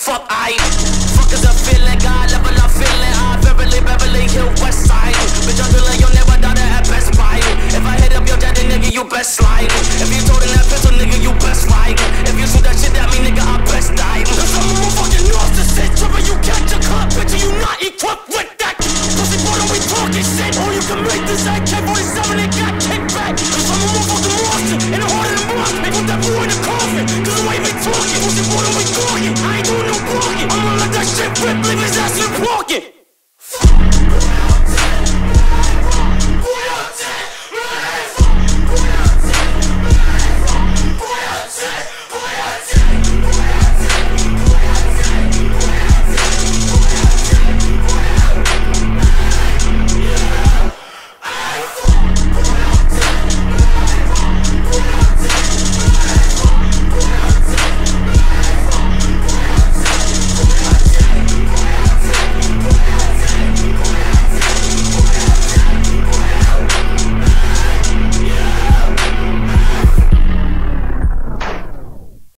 fuck I fuck is a feeling, God level up feeling. I verily Beverly Hill West Side. Bitch, I'm doing your neighbor daughter at Best Buy. If I hit up your daddy, nigga, you best slide.